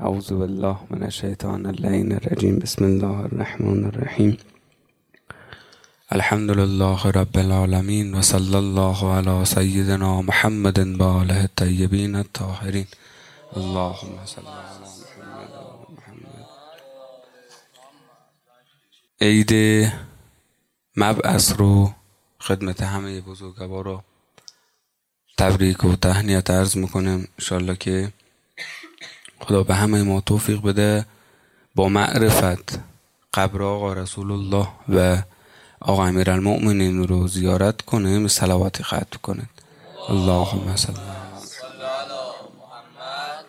اعوذ بالله من الشیطان اللعین الرجیم. بسم الله الرحمن الرحیم. الحمد لله رب العالمین و صلی الله علی سیدنا محمد و آله الطیبین الطاهرین. اللهم صل علی محمد و محمد. عید مبعث رو خدمت همه بزرگوارا تبریک و تهنیت عرض میکنم. انشالله که خدا به همه ما توفیق بده با معرفت قبر آقا رسول الله و آقا امیرالمؤمنین رو زیارت کنیم، صلواتی ختم کنید. اللهم صل علی محمد.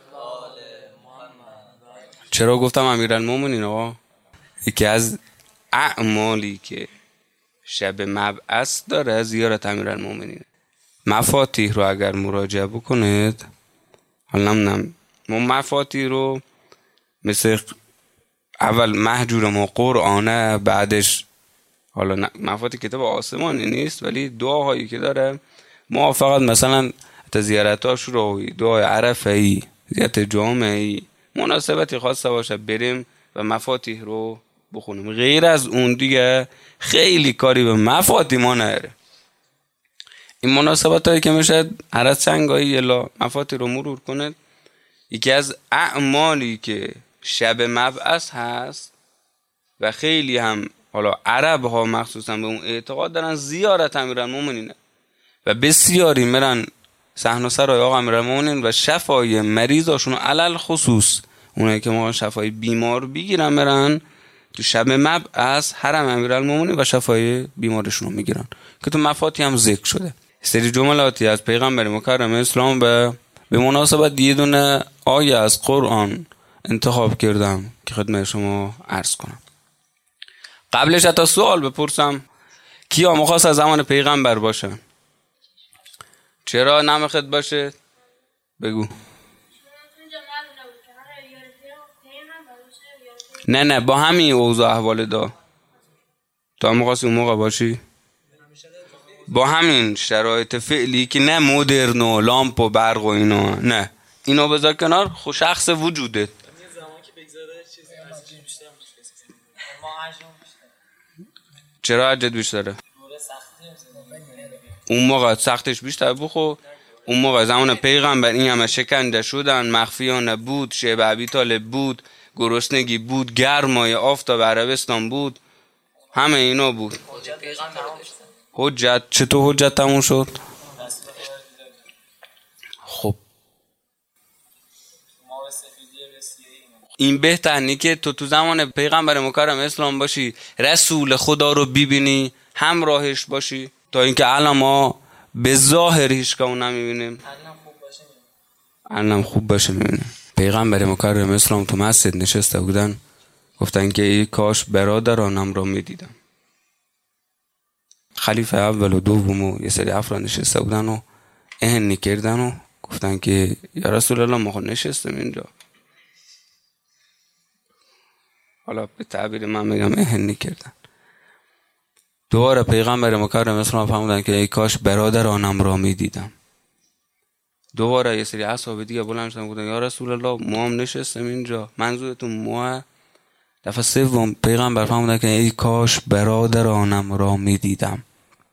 چرا گفتم امیرالمؤمنین آقا؟ یکی از اعمالی که شب مبعث داره زیارت امیرالمؤمنین. مفاتیح رو اگر مراجعه بکنید، حالا نمیدونم ما مفاتیح رو مثل اول محجور ما قرآنه، بعدش حالا مفاتیح کتاب آسمانی نیست ولی دعاهایی که داره ما فقط مثلا زیارتاش رو دعای عرفه‌ای، زیارت جامعه‌ای، مناسبتی خاصه باشه بریم و مفاتیح رو بخونیم. غیر از اون دیگه خیلی کاری به مفاتیح ما نداره. این مناسبت هایی که میشه هر از چنگایی الا مفاتیح رو مرور کنید. یکی از اعمالی که شب مبعث هست و خیلی هم حالا عرب ها مخصوصا به اون اعتقاد دارن، زیارت امیرالمؤمنینه و بسیاری میرن صحن و سرای آقا امیرالمؤمنین و شفای مریضاشون، علل خصوص اونایی که ما شفای بیمار بگیرن میرن تو شب مبعث حرم امیرالمؤمنین و شفای بیمارشون رو میگیرن که تو مفاتیح هم ذکر شده. سری جملاتی از پیغمبر مکرم اسلام به مناسبت یه دونه آیه از قرآن انتخاب کردم که خدمت شما عرض کنم. قبلش حتی سوال بپرسم، کیا مخواست از زمان پیغمبر باشه؟ چرا نمیخواد باشه؟ بگو. نه با همین اوضاع احوال دا تا مخواستی اون موقع باشی؟ با همین شرایط فعلی که نه مدرن و لامپ و برق و اینا، نه اینو بذار کنار، خود شخص وجودت. چرا عجد بیشتره؟ اون موقع سختش بیشتر بخو. اون موقع زمان پیغمبر این همه شکنده شدن، مخفیانه بود، شعب ابی طالب بود، گرسنگی بود، گرمای آفتاب عربستان بود، همه اینا بود. حجت چطور حجت تموم شد؟ خب این بهتره که تو زمان پیغمبر مکرم اسلام باشی، رسول خدا رو ببینی، همراهش باشی، تا اینکه الان ما به ظاهر هیچ کارو نمیبینیم. الان خوب باشه میبینیم. پیغمبر مکرم اسلام تو مسجد نشسته بودن، گفتن که ای کاش برادرانم را میدیدم. خلیفه اول و دوم و یه سری افراد نشسته بودن و اهنی کردن و گفتن که یا رسول الله ما خود نشستم اینجا. حالا به تعبیر من میگم اهنی کردن. دوباره پیغمبر مکرم اسلام فرمودن که ای کاش برادرانم را میدیدم. دوباره یه سری اصحاب دیگه بلند شدن گفتن یا رسول الله ما هم نشستم اینجا، منظورتون ما؟ دفعه سوم پیغمبر فرمودن که ای کاش برادرانم را میدیدم.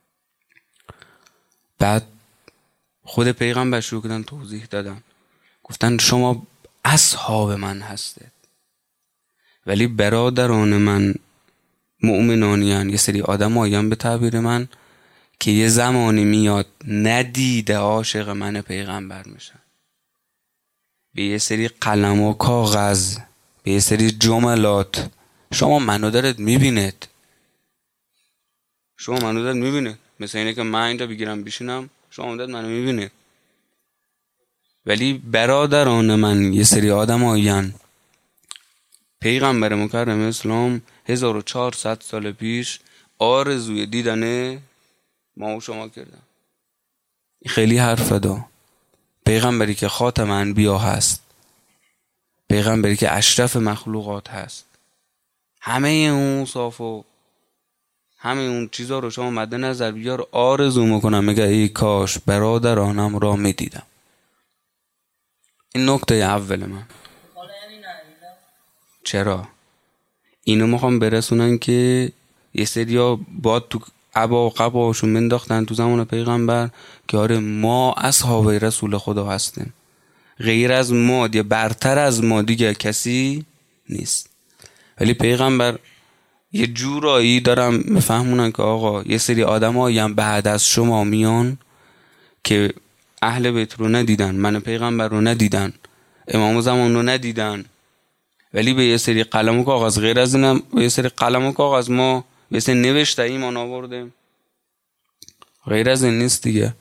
بعد خود پیغمبر شروع کردن توضیح دادن، گفتن شما اصحاب من هستید ولی برادران من مؤمنانیان، یه سری آدمایان به تعبیر من که یه زمانی میاد ندیده عاشق من پیغمبر میشن، به یه سری قلم و کاغذ، به یه سری جملات شما منو دارید میبینید. شما منو دارید میبینید، مثل اینه که من اینجا بگیرم بشینم شما دارید منو میبینید، ولی برادران من یه سری آدم آیان پیغمبر مکرم اسلام 1400 سال پیش آرزوی دیدن ما و شما کردن. خیلی حرف دا. پیغمبری که خاتم انبیا هست، پیغمبری که اشرف مخلوقات هست، همه اون صاف و همه اون چیزا رو شما مد نظر بیار، آرزو میکنم میگه ای کاش برادرانم را میدیدم. این نکته اول من. حالا یعنی نه چرا؟ اینو میخوام برسونن که یه سریا باد تو عبا و قباشون منداختن تو زمان پیغمبر که آره ما اصحاب رسول خدا هستیم، غیر از ما یا برتر از ما دیگه کسی نیست. ولی پیغمبر یه جورایی دارم میفهمونن که آقا یه سری آدمایی هم بعد از شما میان که اهل بیت رو ندیدن، من پیغمبر رو ندیدن، امام زمان رو ندیدن، ولی به یه سری قلم و کاغذ، غیر از اینم به یه سری قلم و کاغذ ما به یه سری نوشته ایمان آوردیم، غیر از این نیست دیگه.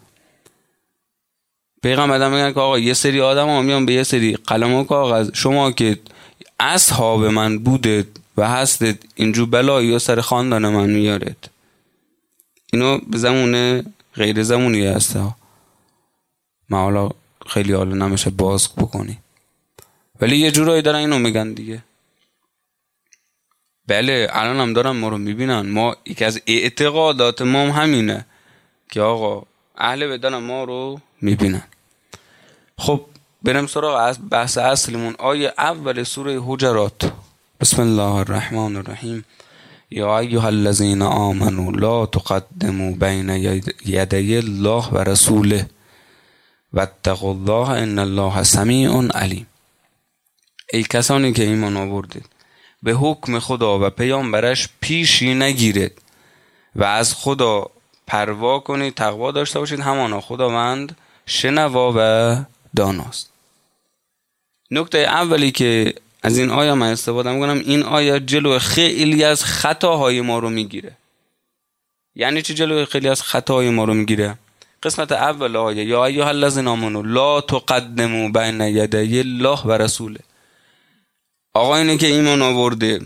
پیغمبر میگن که آقا یه سری آدم ها میان به یه سری قلم و کاغذ، شما که اصحاب من بودید و هستید اینجور بلایی و سر خاندان من میارید. اینو به زمونه غیر زمونی هسته ها، من حالا خیلی حالا نمیشه باز بکنی، ولی یه جورایی دارن اینو میگن دیگه. بله الان هم دارن ما رو میبینن، ما یکی از اعتقادات ما هم همینه که آقا اهل بیت ما رو میبینن. خب بریم سراغ بحث اصلیمون، آیه اول سوره حجرات. بسم الله الرحمن الرحیم. یا ایها الذین آمنوا لا تقدموا بین یدی الله و رسوله واتقوا الله ان الله سمیع علیم. ای کسانی که ایمان آوردید به حکم خدا و پیامبرش پیشی نگیرید و از خدا پروا کنید، تقوا داشته باشید، همانا خداوند شنوا و داناست. نکته اولی که از این آیه من استفاده میکنم، این آیه جلو خیلی از خطاهای ما رو میگیره. یعنی چی جلو خیلی از خطاهای ما رو میگیره؟ قسمت اول آیه یا ایها الذین آمنوا لا تقدموا بین یدی الله و رسوله. آقا اینه که ایمان آورده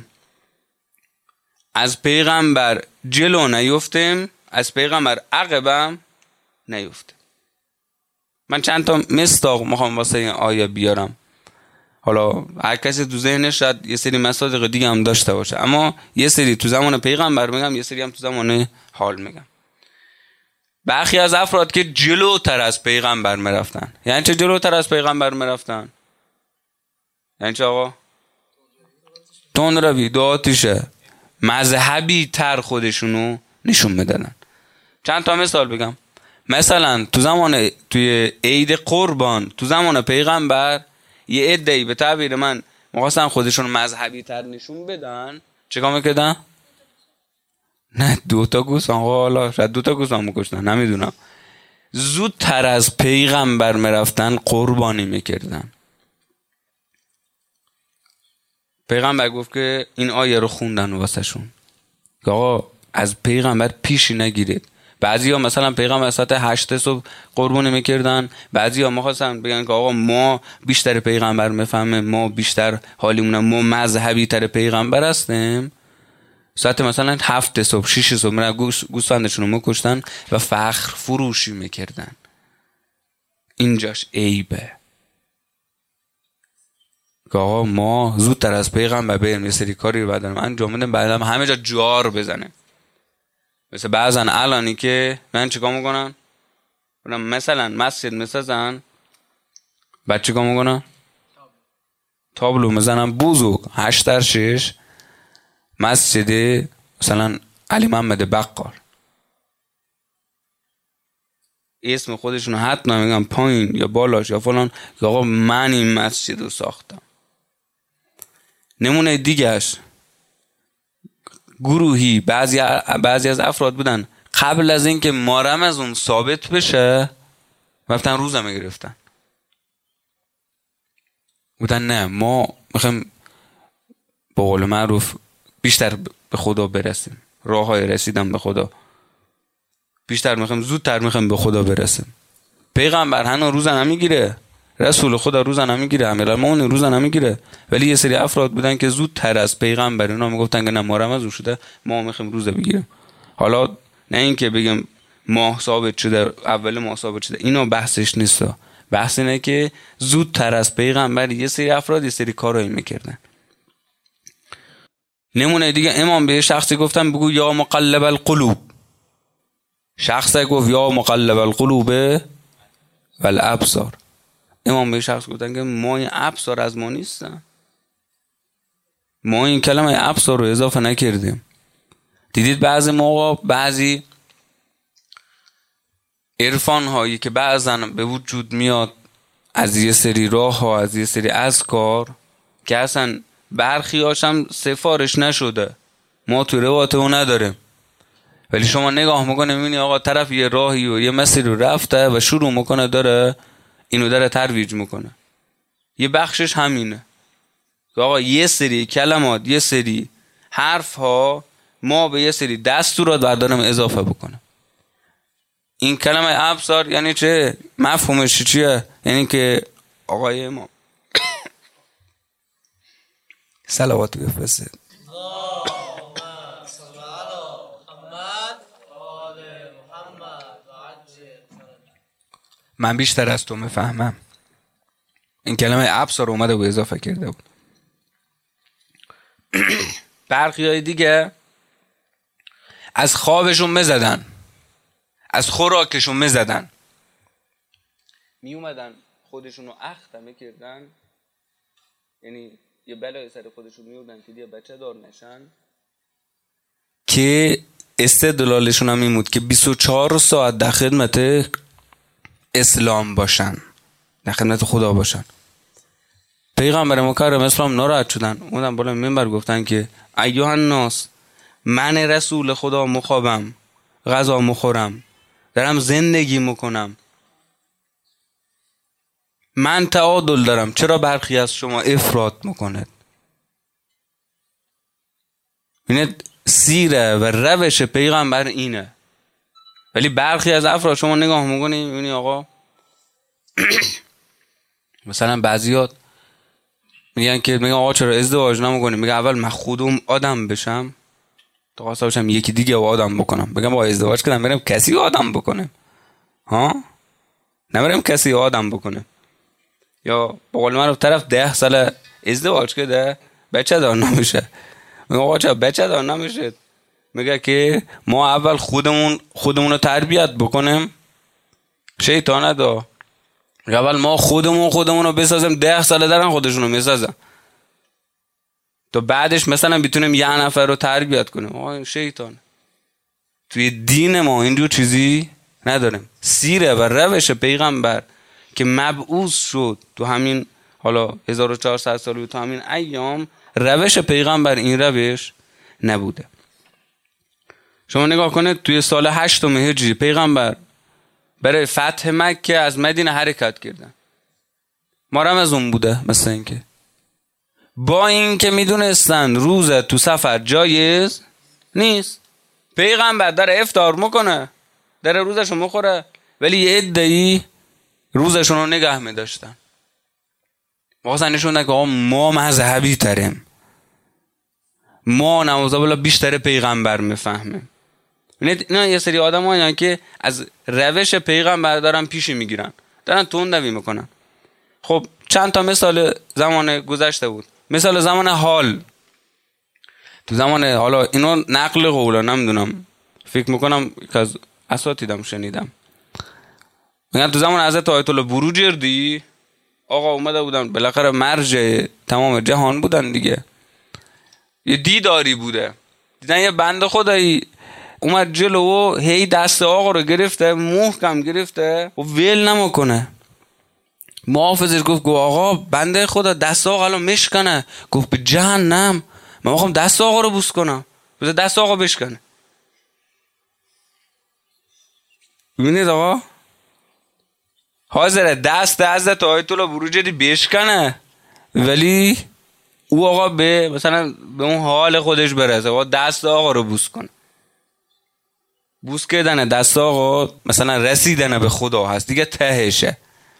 از پیغمبر جلو نیفتیم، از پیغمبر عقبم نیفتیم. من چند تا مصداق میخوام واسه این آیه بیارم، حالا هر کسی تو ذهنش شاید یه سری مصادیق دیگه هم داشته باشه، اما یه سری تو زمان پیغمبر میگم، یه سری هم تو زمان حال میگم. برخی از افراد که جلوتر از پیغمبر میرفتن. یعنی چه جلوتر از پیغمبر میرفتن؟ یعنی چه آقا؟ تندروی، دو آتیشه، مذهبی تر خودشونو نشون میدادن. چند تا مثال بگم. مثلا توی عید قربان تو زمان پیغمبر یه عده‌ای به تعبیر من می‌خواستن خودشون مذهبی تر نشون بدن، چیکار می‌کردن؟ نه 2 تا گوس، حالا شاید 2 تا گوس هم می‌کشتن، نمیدونم. زودتر از پیغمبر میرفتن قربانی می‌کردن. پیغمبر گفت که این آیه رو خوندن واسه شون که آقا از پیغمبر پیشی نگیرید. بعضی ها مثلا پیغمبر ساعت 8 صبح قربانی میکردن، بعضی ها میخواستن بگن که آقا ما بیشتر پیغمبر میفهمه، ما بیشتر حالیمونه، ما مذهبی تر پیغمبر هستیم، ساعت مثلا 7 صبح 6 صبح میرن گوسفندشون رو میکشتن و فخر فروشی میکردن. اینجاش عیبه که آقا ما زودتر از پیغمبر بریم یه سری کاری رو بعدم انجام بدیم، بعدم همه جا جار بزنه. مثل بعضن الانی که من چیکار میکنن؟ مثلا مسجد میسازن، بعد چیکار میکنن؟ تابلو میزنن بزرگ 8x6 مسجد مثلا علی محمد بقال، اسم خودشون حتی نمیگن پایین یا بالاش یا فلان که آقا من این مسجد رو ساختم. نمونه دیگهش گروهی بعضی از افراد بودن قبل از اینکه ماه رمضان ثابت بشه رفتن روزه میگرفتن، بودن نه ما میخوایم به قول معروف بیشتر به خدا برسیم، راه های رسیدن به خدا بیشتر میخوایم، زودتر میخوایم به خدا برسیم. پیغمبر هنوز روزه نمیگیره، رسول خدا روزه نمیگیره، امیرالمومنین روزه نمیگیره، ولی یه سری افراد بودن که زودتر از پیغمبر اونا میگفتن که نه ما رمضان شده ما میخوایم روزه بگیریم. حالا نه اینکه بگم ماه ثابت شده، اول ماه ثابت شده، اینا بحثش نیست. بحث اینه که زودتر از پیغمبر یه سری افراد یه سری کارایی میکردن. نمونه دیگه امام به شخصی گفتن بگو یا مقلب القلوب، شخصی گفت یا مقلب القلوب والابصار. امام به شخص گفتن که ما این ابصار از ما نیستن، ما این کلمه ابصار رو اضافه نکردیم. دیدید بعضی موقع بعضی عرفان هایی که بعضا به وجود میاد از یه سری راه ها، از یه سری اذکار که اصلا برخی هاشم سفارش نشده، ما تو روایت اون نداریم، ولی شما نگاه میکنه میبینی آقا طرف یه راهی و یه مسیری رو رفته و شروع میکنه داره اینو داره ترویج میکنه. یه بخشش همینه که آقا یه سری کلمات، یه سری حرف ها ما به یه سری دستورات برداریم اضافه بکنه. این کلمه ابصار یعنی چه؟ مفهومش چیه؟ یعنی که آقای ما صلوات بفرسته. من بیشتر از تو میفهمم. این کلمه ابصار اومده و اضافه کرده بود. برخی های دیگه از خوابشون میزدن، از خوراکشون میزدن، می اومدن خودشون رو اخته میکردن، یعنی یه بلای سر خودشون میوردن که دیگه بچه دار نشن، که استدلالشون هم این بود که 24 ساعت در خدمت اسلام باشن، در خدمت خدا باشن. پیغمبر مکرم اسلام ناراحت شدن، اومدن بالا منبر گفتن که ایها الناس، من رسول خدا مخابم، غذا مخورم، دارم زندگی میکنم، من تعادل دارم، چرا برخی از شما افراط میکنید؟ ببینید سیره و روش پیغمبر اینه، ولی برخی از افراد شما نگاه میکنید میبینی آقا مثلا بعضیات میگن که میگن آقا چرا ازدواج نمیکنی؟ میگه اول من خودم آدم بشم تا خواسته باشم یکی دیگه آدم بکنم. بگم با ازدواج کردم برم کسی آدم بکنم؟ ها، نمیرم کسی آدم بکنه. یا با قول من طرف 10 سال ازدواج کرده بچه دار نمیشه، میگه آقا چرا بچه دار نمیشه؟ میگه که ما اول خودمون رو تربیت بکنیم. شیطانه دا اول ما خودمون رو بسازیم، 10 ساله دارن خودشون رو میسازن تو بعدش مثلا بتونیم یه نفر رو تربیت کنیم. آقا شیطان. توی دین ما اینجور چیزی نداریم. سیره و روش پیغمبر که مبعوث شد تو همین حالا 1400 سال تو همین ایام، روش پیغمبر این روش نبوده. شما نگاه کنید توی سال 8 هجری پیغمبر برای فتح مکه از مدینه حرکت کردن. ما هم از اون بوده، مثل اینکه با این که میدونستن روز تو سفر جایز نیست، پیغمبر داره افطار میکنه، داره روزشو میخوره، ولی یه عده‌ای روزشون رو نگه میداشتن. واسه نشوندن که ما مذهبی تریم، ما نماز بالا بیشتر پیغمبر میفهمیم. اینا یه سری آدم هایی که از روش پیغمبر دارن پیشی میگیرن، دارن تندوی میکنن. خب چند تا مثال زمان گذشته بود. مثال زمان حال، تو زمان حالا اینو نقل قولا نمیدونم، فکر میکنم که از اساتیدم شنیدم، میگن تو زمان حضرت آیت الله بروجردی آقا اومده بودن، بالاخره مرج تمام جهان بودن دیگه، یه دیداری بوده، دیدن یه بنده خدایی اومد جلو و هی دست آقا رو گرفته، محکم گرفته و ول نمیکنه. محافظش گفت آقا بنده خدا دست آقا الان مشکنه. گفت به جهنم، من میخوام دست آقا رو بوس کنم، بذار دست آقا بشکنه. ببینید آقا حاضره دست حضرت آیت الله بروجردی بشکنه، ولی او آقا به مثلا به اون حال خودش برسه، آقا دست آقا رو بوس کنه. بوس کردن دست آقا مثلا رسیدن به خدا هست دیگه، تهشه.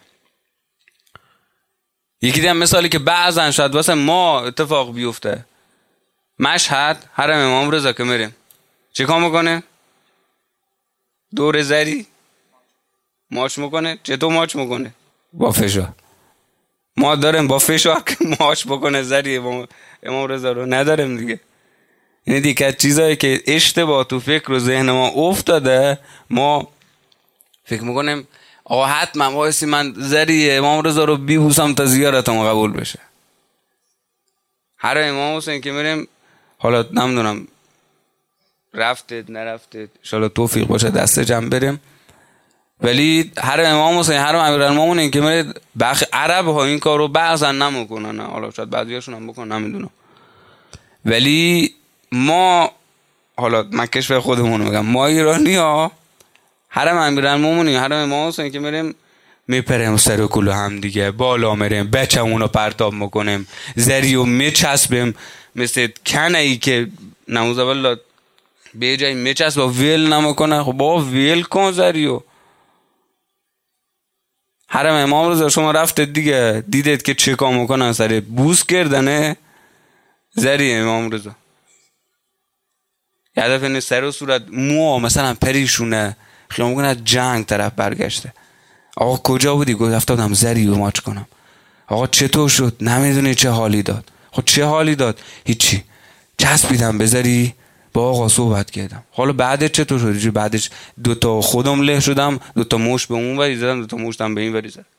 یکی دیگه مثالی که بعضن شاید واسه ما اتفاق بیفته، مشهد حرم امام رضا که میریم چه کار میکنه؟ دور زری ماچ میکنه. چطور ماچ میکنه؟ با فشار. ما داریم با فشار که ماچ بکنه زری امام رضا رو؟ نداریم دیگه. این دیگه چیزایی که اشتباه تو فکر و ذهن ما افتاده، ما فکر میکنیم آقا حتما وایسی من زری امام رضا رو بیبوسم تا زیارتم قبول بشه. هر امام حسین که میریم، حالا نمیدونم رفتید نرفتید، انشالله توفیق باشه دست جمع بریم، ولی هر امام حسین، هر امیرالمومنین که میرید، عرب ها این کار رو بعضا نمیکنن، حالا شاید بعضیاشون هم بکنن نمیدونم، ولی ما، حالا من کشور خودمون میگم، ما ایرانی ها حرم امیرالمومنین، حرم امام حسین که میریم، میپریم سر کلو هم دیگه، بالا میریم، بچمونو پرتاب میکنیم، زریو میچسبیم مثل کنه‌ای که نعوذ بالله به جای میچسب و ویل نمیکنه. خب بابا ویل کن زریو. حرم امام رضا شما رفتید دیگه، دیدید که چه کار میکنن، سر بوس کردنه زری امام رضا. یه دفعه این سر و صورت مو مثلا پریشونه، خیام میکنه جنگ طرف برگشته. آقا کجا بودی؟ گفت رفته بودم زری رو ماچ کنم. آقا چطور شد؟ نمیدونی چه حالی داد. خب چه حالی داد؟ هیچی، چسبیدم به زری، با آقا صحبت کردم. حالا بعدش چطور شد؟ بعدش دوتا خودم له شدم، دوتا موش به اون وری زدم، دوتا موشتم به این وری زدم.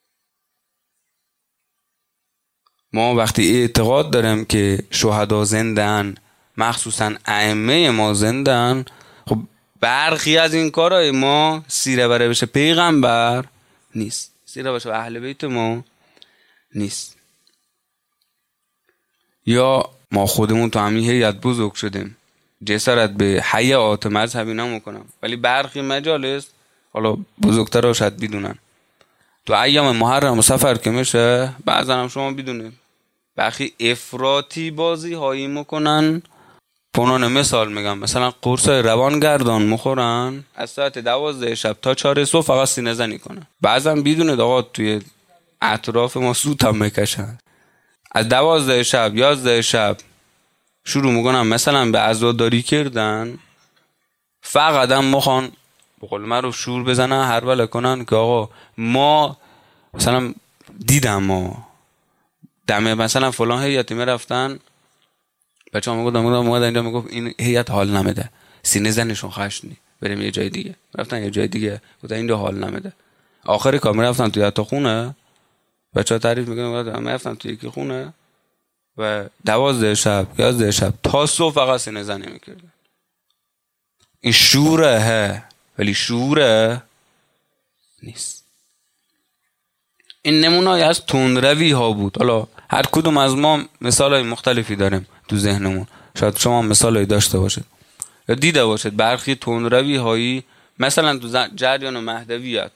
ما وقتی اعتقاد داریم که شهدا زنده‌اند، مخصوصا ائمه ما زنده‌اند، خب برخی از این کارهای ما سیره بره بشه پیغمبر نیست، سیره بشه اهل بیت ما نیست. یا ما خودمون تو همین هیئت بزرگ شدیم، جسارت به حیات مذهبی نمیکنم، ولی برخی مجالس حالا بزرگتر شاید بدونن، تو ایام محرم و سفر که میشه، بعضا هم شما بدونید برخی افراطی بازی هایی میکنن. پنان مثال میگم، مثلا قرص روانگردان مخورن، از ساعت 12 شب تا 4 صبح فقط سینه زنی کنن. بعضا بدونید آقا توی اطراف ما سوت هم میکشن، از 12 شب 11 شب شروع میکنن مثلا به عزاداری کردن، فقط هم مخوان بقول من رو شور بزنن، هر بله کنن که آقا ما مثلا دیدم ما دمه مثلا فلان هیئتی میرفتن، بچه ها میگفتن اومد اینجا، میگفت این هیئت حال نمیده، سینه زنشون خشنی، بریم یه جای دیگه. رفتن یه جای دیگه، گفتن اینجا حال نمیده. آخر کار میرفتن توی حتی خونه، بچه ها تعریف میکنن میرفتن توی یکی خونه و 12 شب 11 شب تا صبح فقط سینه زنی میکردن. این شوره، ولی شوره نیست. این نمونه از تندروی ها بود. حالا هر کدوم از ما مثال های مختلفی داریم تو ذهنمون، شاید شما مثال هایی داشته باشید یا دیده باشید. برخی تندروی هایی مثلا تو جریان مهدویت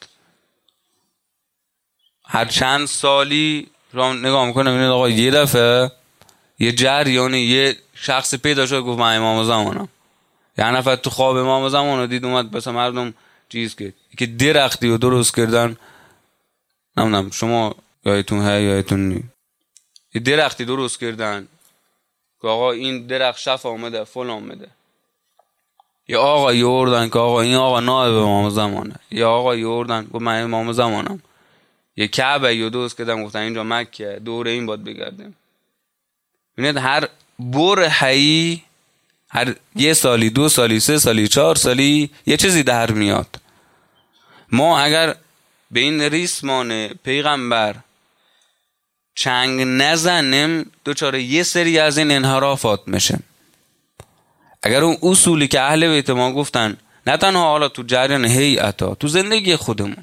هر چند سالی را نگاه میکنه، میبینید آقا یه دفعه یه جریانی یه شخص پیدا شد گفت من امام زمانم. یه نفر تو خواب امام زمان رو دید اومد بس مردم چیز کرد که درختی رو درست کردن، نمیدونم شما یادتون هست یادتون نی، یه درختی درست کردن که آقا این درخت شفا آمده فل آمده. یا آقا یوردن که آقا این آقا نائب امام زمانه، یا آقا یوردن گفت من امام زمانم. یه کعبه یه درست کردن گفتن اینجا مکه، دوره این باید بگردیم. ببینید هر بر حی، هر یه سالی 2 سالی 3 سالی 4 سالی یه چیزی در میاد. ما اگر به این ریسمان پیغمبر چنگ نزنیم دوچار یه سری از این انحرافات میشه. اگر اون اصولی که اهل بیت ما گفتن، نه تنها حالا تو جریان هیئتا، تو زندگی خودمون،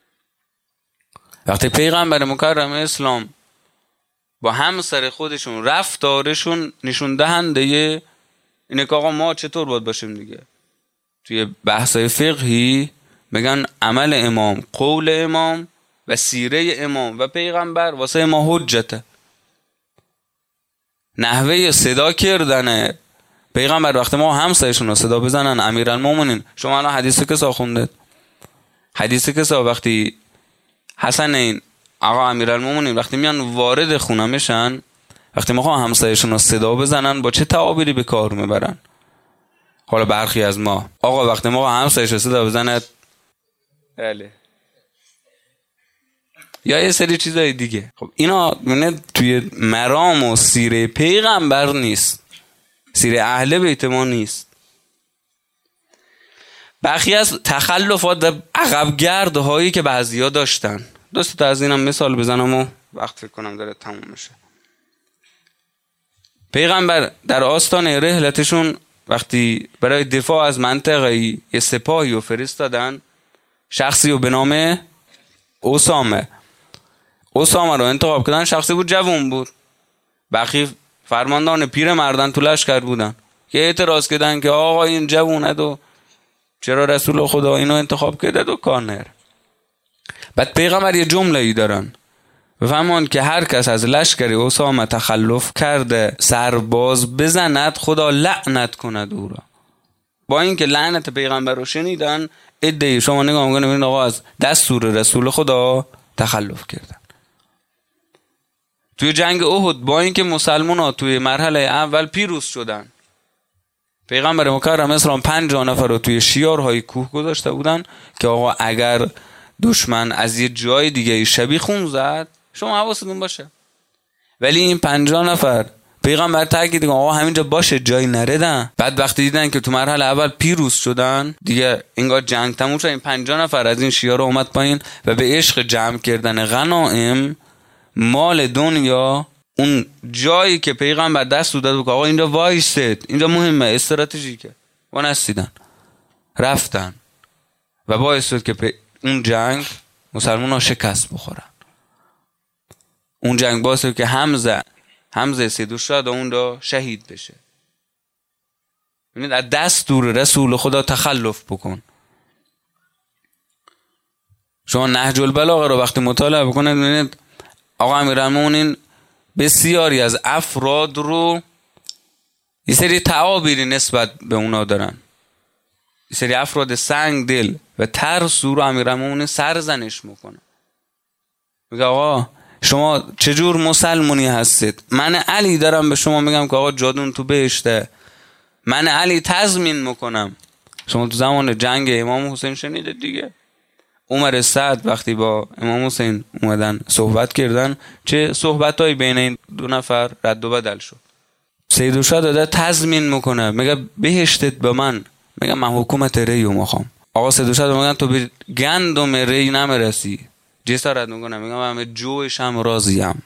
وقتی پیغمبر مکرم اسلام با همسر خودشون رفتارشون نشون دهنده اینه که آقا ما چطور باید باشیم دیگه. توی بحثای فقهی میگن عمل امام، قول امام و سیره امام و پیغمبر واسه ما حجته. نحوه صدا کردن پیغمبر وقتی ما همسایشون رو صدا بزنن امیرالمومنین، شما الان حدیث کسا خوندید؟ حدیث کسا وقتی حسن این آقا امیرالمومنین وقتی میان وارد خونه میشن، وقتی ما همسایشون رو صدا بزنن با چه تعابیری به کار میبرن؟ حالا برخی از ما آقا وقتی ما همسایش رو صدا بزنه بله، یا یه سری چیزای دیگه. خب اینا توی مرام و سیره پیغمبر نیست، سیره اهل بیت ما نیست. برخی از تخلفات و عقبگرد هایی که بعضیا داشتن، دوست از اینم مثال بزنم و وقت فکر کنم داره تموم میشه. پیغمبر در آستان رحلتشون وقتی برای دفاع از منطقه یه سپاهی رو فرستادن، شخصی رو به نام اسامه رو انتخاب کردن. شخصی بود، جوان بود، بقیه فرماندان پیر مردن تو لشکر بودن که اعتراض کردن که آقا این جوونه و چرا رسول خدا اینو انتخاب کرده و کار نره. بعد پیغمبر یه جمله ای دارن، بفهمون که هر کس از لشکر اسامه تخلف کرده سرباز بزند خدا لعنت کند او را. با اینکه لعنت پیغمبر رو شنیدن، عده‌ای شما نگاه می‌کنید ببینید آقا از دستور رسول خدا تخلف کردن. توی جنگ احد با اینکه مسلمان‌ها توی مرحله اول پیروز شدن، پیغمبر مکرم اسلام 50 نفر رو توی شیارهای کوه گذاشته بودن که آقا اگر دشمن از یه جای دیگه شبیخون زد شما حواستون باشه. ولی این 50 نفر پیغمبر تاکید که آقا همینجا باشه، جایی نردن. بعد وقتی دیدن که تو مرحله اول پیروز شدن، دیگه انگار جنگ تموم شد، این 50 نفر از این شیار اومد پایین و به عشق جمع کردن غنایم مال دنیا، اون جایی که پیغمبر دست داد بود که آقا اینجا وایسید، اینجا مهمه، استراتژیکه، و نستیدن رفتن و باعث شد که اون جنگ مسلمان ها شکست بخورن. اون جنگ باعث شد که حمزه سیدالشهدا اون را شهید بشه. ببینید از دستور رسول خدا تخلف بکن. شما نهج البلاغه رو وقتی مطالعه بکنید ببینید آقا امیرالمومنین بسیاری از افراد رو یه سری تعابیری نسبت به اونا دارن، یه سری افراد سنگ دل و ترسو رو امیرالمومنین سرزنش میکنه. میگه آقا شما چجور مسلمونی هستید؟ من علی دارم به شما میگم که آقا جادون تو بهشته، من علی تضمین میکنم. شما تو زمان جنگ امام حسین شنیدید دیگه، عمر سعد وقتی با امام حسین اومدن صحبت کردن، چه صحبتایی بین این دو نفر رد و بدل شد. سیدالشهدا داده تضمین میکنه، میگه بهشتت به من، میگه من حکومت ریو میخوام. آقا سیدالشهدا میگن تو به گندم ری نمیرسی، جسارت میکنه، میگم من به جوش هم راضیم.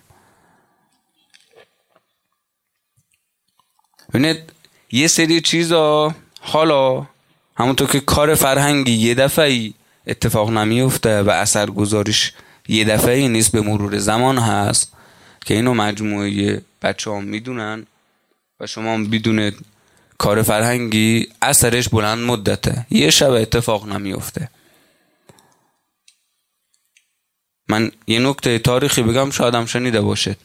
ببینید یه سری چیزا حالا همونطور که کار فرهنگی یه دفعی اتفاق نمیفته و اثر گذاریش یه دفعی نیست، به مرور زمان هست که اینو مجموعه بچه ها میدونن و شما هم بدونید کار فرهنگی اثرش بلند مدته، یه شب اتفاق نمیفته. من یه نکته تاریخی بگم شاید هم شنیده باشید.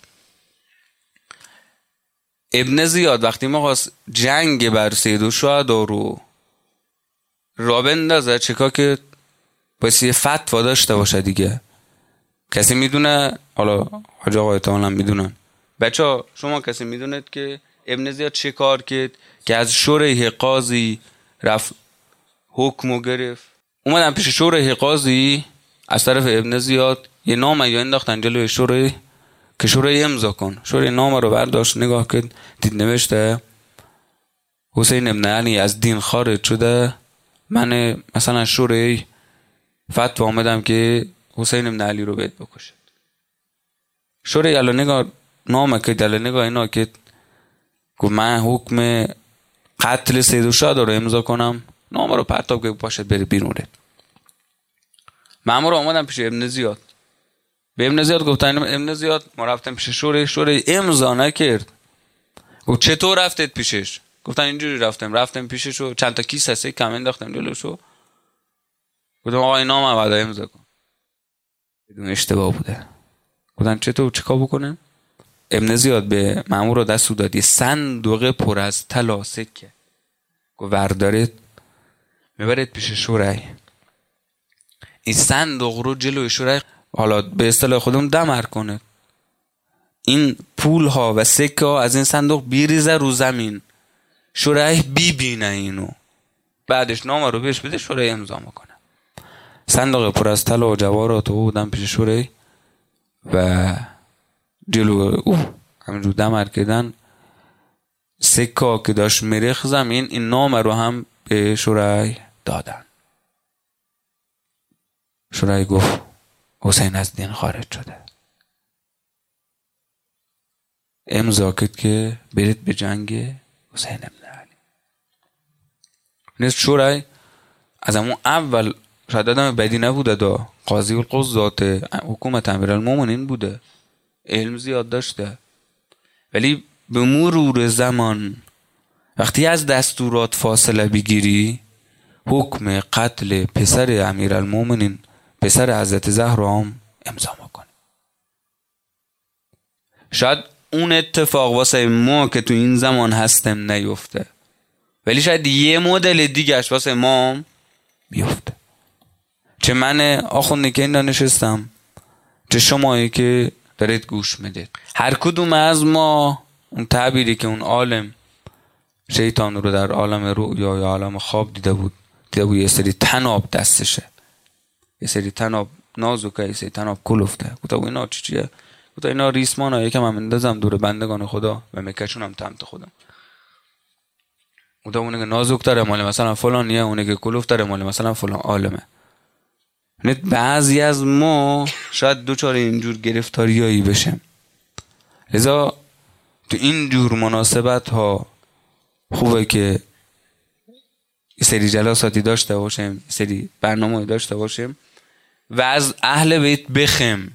ابن زیاد وقتی می‌خواست جنگ بر سیدالشهدا رو را بندازه، چکا که باید یه فتوا داشته باشه دیگه. کسی میدونه؟ حالا حاج آقای تعالی هم میدونن. بچه شما کسی میدونید که ابن زیاد چه کار کرد که از شوره قاضی رفت حکمو گرفت؟ اومدن پیش شوره قاضی از طرف ابن زیاد یه نامه یا انداختن جلوی شوره که شوره امضا کن. شوره نامه رو برداشت نگاه کرد، دید نوشته حسین ابن علی از دین خارج شده، من مثلا شوره فتوا آمدم که حسین ابن علی رو باید بکشد. شوره الان نگاه نامه که دل نگاه اینا که من حکم قتل سیدالشهدا رو امضا کنم، نامه رو پرتاب که پاشد بره بیرون. مامور آمدن پیش ابن زیاد، به ابن زیاد گفتن ابن زیاد ما رفتیم پیش شوره امضا نکرد. گفت چطور رفتید پیشش؟ گفتن اینجوری رفتیم پیشش و چند تا کیس هسته کم انداختم جلوشو، گفتم آقا این نامه بعد امضا کن. بدون اشتباه بوده. گفتن چطور چیکار بکنم؟ ابن زیاد به مامور رو دستور داد یه صندوق پر از طلا سکه، گفت وردارید میبرید پیش شوره، این صندوق رو جلوی شوره حالا به اصطلاح خودمون دمر کنه، این پول ها و سکه ها از این صندوق بیریزه رو زمین، شوره ببینه اینو، بعدش نامه رو بهش بده، شوره امضا میکنه. صندوق پر از طلا و جواهرات رو بودن پیش شوره و جلو همینجور دمر کردن. سکه ها که داشت میریخ زمین، این نامه رو هم به شوره دادن. شوره گفت حسین از دین خارج شده. امضا کرد که برید به جنگ حسین ابن علی. نیست شورای از همون اول شاید آدم بدی نبوده، دا قاضی القضات حکومت امیرالمومنین بوده، علم زیاد داشته، ولی به مرور زمان وقتی از دستورات فاصله بگیری حکم قتل پسر امیرالمومنین، پسر حضرت زهرا هم امضا میکنه. شاید اون اتفاق واسه ما که تو این زمان هستم نیفته، ولی شاید یه مدل دیگهش واسه ما بیفته. چه من آخونده که این نشستم، چه شمایی که دارید گوش میدید، هر کدوم از ما اون تعبیری که اون عالم شیطان رو در عالم رؤیا یا عالم خواب دیده بود یه سری تناب دستشه، یه سری تناب نازکه، یه سری تناب کلفته. گفتم اینا چیه؟ گفتم اینا ریسمان ها، یکم هم اندازم دور بندگان خدا و مکشونم تمت خودم. گفتم اونه که نازک تره مال مثلا فلانیه، اونه که کلفت تره مال مثلا فلان عالمه. بعضی از ما شاید دوچار اینجور گرفتاریایی بشیم. لذا تو اینجور مناسبت ها خوبه که یه سری جلساتی داشته باشیم، یه سری برنامه داشته باشیم و از اهل بیت بخیم.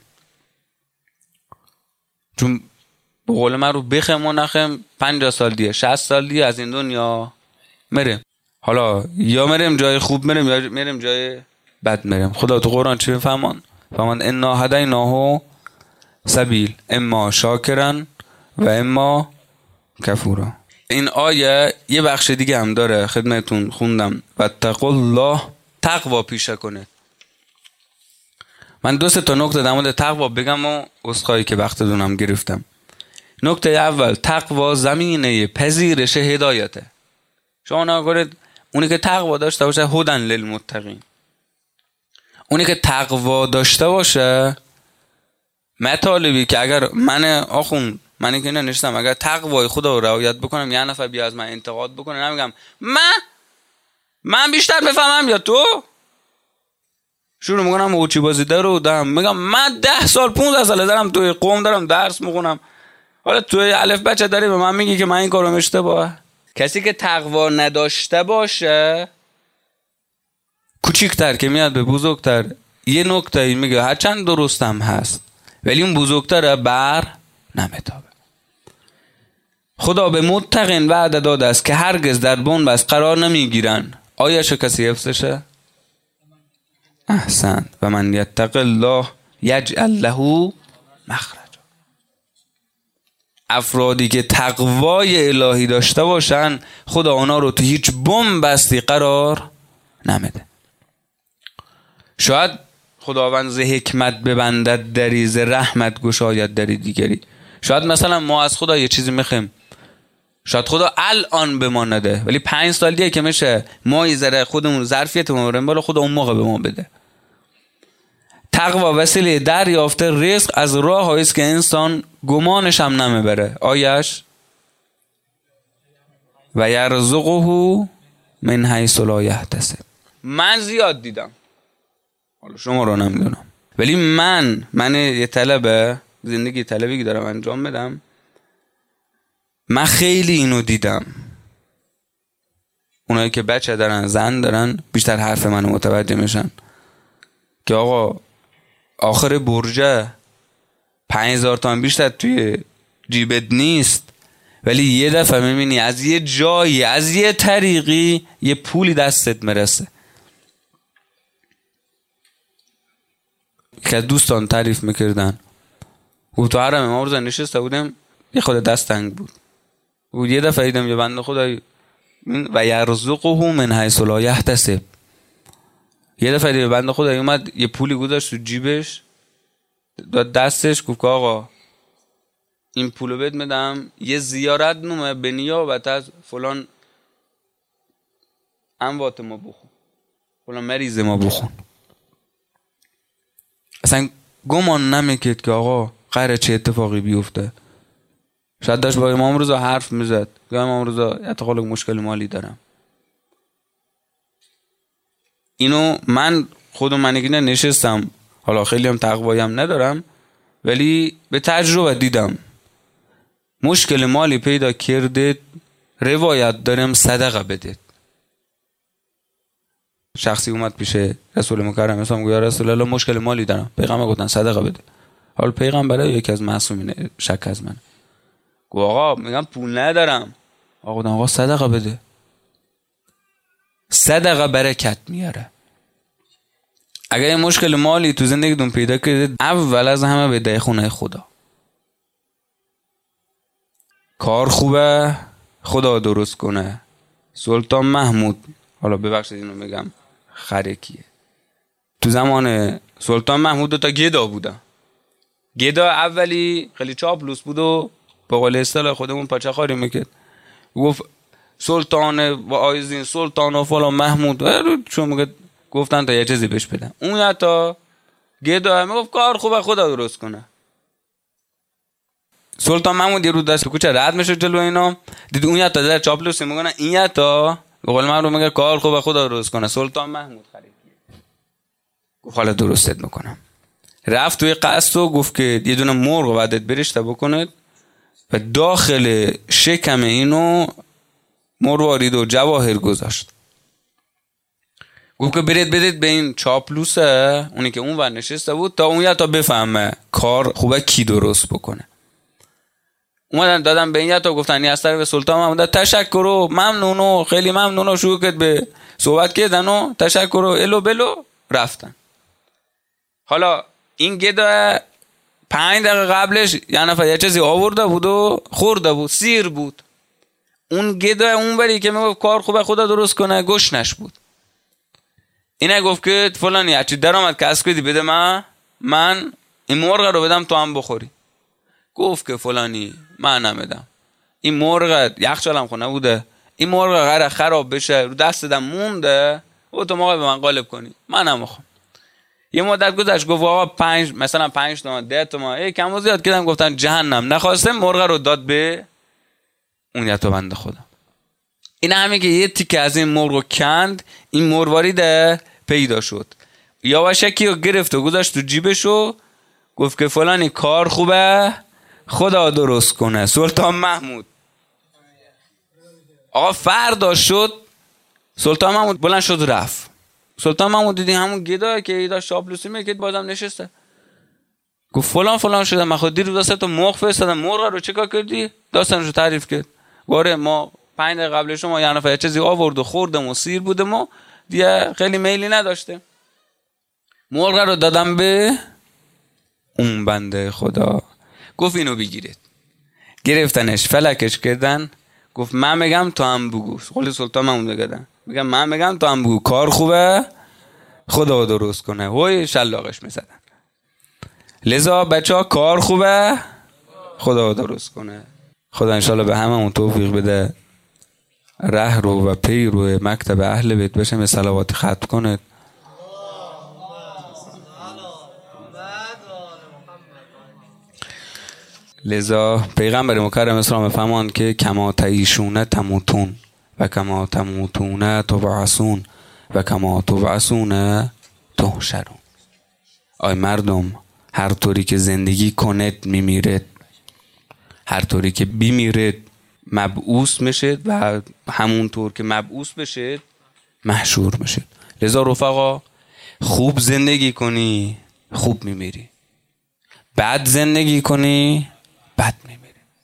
چون به قول من رو بخیم و نخیم 50 سال دیگه 60 سال دیگه از این دنیا مریم. حالا یا مریم جای خوب مریم یا مریم جای بد مریم. خدا تو قرآن چی فرمان؟ انا هدیناه سبیل اما شاکرا و اما کفورا. این آیه یه بخش دیگه هم داره، خدمتون خوندم واتقوا الله، تقوا پیشه کنه. من 2-3 تا نکته در مورد تقوا بگم و عذرخواهی که وقتتونم گرفتم. نکته اول، تقوا زمینه پذیرش هدایته. شما نگارید اونی که تقوا داشته باشه هدن للمتقین، اونی که تقوا داشته باشه مطالبی که اگر منی که نشستم اگر تقوای خدا رو رعایت بکنم یه نفر بیا از من انتقاد بکنه نمیگم من بیشتر بفهمم یا تو، شروع میکنم اوچی بازیده رو دارم میگم من 10 سال 15 سال دارم توی قوم دارم درس میخونم، حالا توی الف بچه داری به من میگی که من این کارو اشتباهه. کسی که تقوا نداشته باشه کوچیکتر که میاد به بزرگتر یه نکته میگه هرچند درستم هست ولی اون بزرگتر بر نمیتابه. خدا به متقین وعده داده است که هرگز در بنبست قرار نمیگیرن. آیا شو کسی حفظشه؟ احسن. و من یتق الله یجعل له مخرج. افرادی که تقوای الهی داشته باشن خدا اونا رو تو هیچ بنبستی قرار نمیده. شاید خداوند ز حکمت ببندد دری، ز رحمت گشاید دری دیگری. شاید مثلا ما از خدا یه چیزی میخوایم، شاید خدا الان به ما نده ولی 5 سال دیگه که میشه ما یه ذره خودمون ظرفیتمون رو بالا خدا اون موقع به ما بده. تقوا وسیله دریافت رزق از راه‌هایی است که انسان گمانش هم نمیبره. آیش و یرزقه من حیث لا یحتسب. من زیاد دیدم، حالا شما رو نمیدونم، ولی من یه طلبه زندگی طلبی دارم انجام بدم، من خیلی اینو دیدم. اونایی که بچه دارن زن دارن بیشتر حرف منو متوجه میشن که آقا آخر برجه 5000 تومان بیشتر توی جیبت نیست ولی یه دفعه میبینی از یه جایی از یه طریقی یه پولی دستت مرسه. که دوستان تعریف میکردن و تو حرم ما روزا نشسته بودم یه خود دست تنگ بود و یه دفعه دیدم یه بنده خدای و یرزقه من حیث لا یحتسب. یه دفعه دیگه بنده خدای اومد یه پولی گذاشت تو جیبش داد دستش گفت آقا این پولو بهت میدم یه زیارت نومه به نیابت از فلان اموات ما بخون، فلان مریض ما بخون. اصلا گمان نمیکرد که آقا قراره چه اتفاقی بیفته. شاید داشت با امام رضا حرف میزد که امام رضا اتقال مشکل مالی دارم. اینو من خودم منگینه نشستم، حالا خیلی هم تقوایی هم ندارم ولی به تجربه دیدم. مشکل مالی پیدا کردید، روایت داریم صدقه بدید. شخصی اومد پیش رسول مکرم اسلام گفت یا رسول الله مشکل مالی دارم. پیغمبر گفتن صدقه بده. حالا پیغمبر یکی از معصومین شک از من گفت آقا میگم پول ندارم. آقا گفتن آقا صدقه بده. صدقه برکت میاره. اگر این مشکل مالی تو زندگیتون پیدا کردید، اول از همه به خونه خدا. کار خوبه خدا درست کنه. سلطان محمود، حالا ببخشید اینو میگم خرکیه، تو زمان سلطان محمود 2 تا گدا بودن. گدا اولی خیلی چاپلوس بود و به قول اصطلاح خودمون پاچه خاری میکرد. گفت سلطان و آیزین سلطان و فلان محمود چون میگه گفتن تا یه چیزی بهش بدن. اون یا تا گدا میگفت کار خوبه خدا درست کنه. سلطان محمود یه رو داشت تو کوچه رد میشه جلو اینا، دید اون یا تا در چاپلوسی میگن این یا تا به قول من رو میگه کار خوبه خدا درست کنه. سلطان محمود خریدی گفت حالا درستت میکنم. رفت توی قصد و گفت که یه دونه مرغ بعدت برشته بکنید و داخل شکم اینو مروارید و جواهر گذاشت. گفت که برید بدید به این چاپلوسه، اونی که اون ور نشسته بود، تا اون یا تا بفهمه کار خوبه کی درست بکنه. اومدن دادم به این یا تا گفتن این از طرف سلطان محمود تشکر و ممنون و خیلی ممنون و شروع کرد به صحبت کردن و تشکر و الو بلو رفتن. حالا این گدا 5 دقیقه قبلش یه نفر یه چیزی آورده بود و خورده بود، سیر بود. اون گدا اونوری که میگفت کار خوبه خدا درست کنه گشنش بود. اینه گفت که فلانی هرچی درآمد کسب کردی بده من این مرغ رو بدم تو هم بخوری. گفت که فلانی من نمیدم. این مرغ یخچالم خونه بوده، این مرغ قراره خراب بشه رو دست دم مونده و تو موقع به من قالب کنی، من نمیخوام. یه مدت گذشت گفت آقا مثلا 5 تومن 10 تومن کم و زیاد کردم، گفتن جهنم. نخواسته مرغ رو داد به اون یا تو بنده خدا. این همین که یه تیکه از این مرغ رو کند، این مروارید پیدا شد. یواشکی رو گرفت و گذاشت تو جیبش و گفت که فلانی کار خوبه خدا درست کنه. سلطان محمود آقا فردا شد، سلطان محمود بلند شد رفت. سلطان محمود دیدی همون گدا که ایدا شاپلوسی میکرد بازم نشسته. گفت فلان شده، من خود دیر دست تو مرغ فرستادم، مرغ رو چیکار کردی؟ داستانشو تعریف کرد. گفت ما 5 دقیقه قبل شما یه نفر چیزی آورد و خوردم و سیر بودم و دیگه خیلی میلی نداشته. مرغ رو دادم به اون بنده خدا. گفت اینو بگیرید. گرفتنش فلکش کردن. گفت من میگم تو هم بگو. قول سلطان محمود گفتن میگم من میگم تو هم بگو کار خوبه خدا درست کنه. وای شلاقش میزدن. لذا بچه‌ها کار خوبه خدا درست کنه. خدا انشالله به هممون توفیق بده ره رو و پی رو مکتب اهل بیت بشیم، به صلوات ختم کنه. لذا پیغمبر مکرم اسلام فرمان که کما تعیشون تموتون و کما تموتون تبعثون و کما تبعثون تحشرون. آی مردم، هر طوری که زندگی کنید میمیرید، هر طوری که بیمیرید مبعوث میشید و همون طور که مبعوث بشید محشور میشید. لذا رفقا خوب زندگی کنی خوب میمیری، بد زندگی کنی بد میمیری.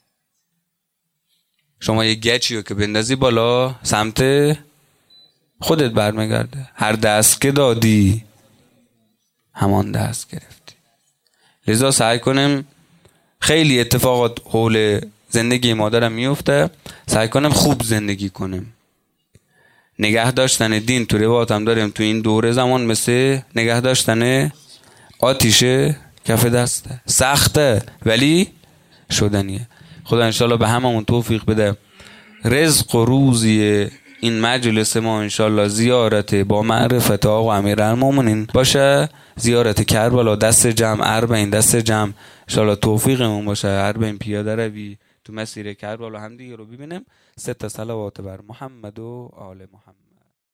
شما یه گچی که بندازی بالا سمت خودت برمیگرده. هر دست که دادی همان دست گرفتی. لذا سعی کنیم، خیلی اتفاقات حول زندگی ما داره میفته، سعی کنیم خوب زندگی کنیم. نگه داشتن دین تو روایات هم داریم تو این دوره زمان مثل نگه داشتن آتیش کف دسته. سخته ولی شدنیه. خدا انشالله به هممون توفیق بده. رزق و روزی این مجلس ما انشالله زیارت با معرفت آقا امیرالمومنین باشه، زیارت کربلا، دست جمع اربعین، دست جمع انشالله توفیقمون باشه. اربعین پیاده روی تو مسیر کربلا هم دیگه رو ببینیم. 3 صلوات بر محمد و آل محمد.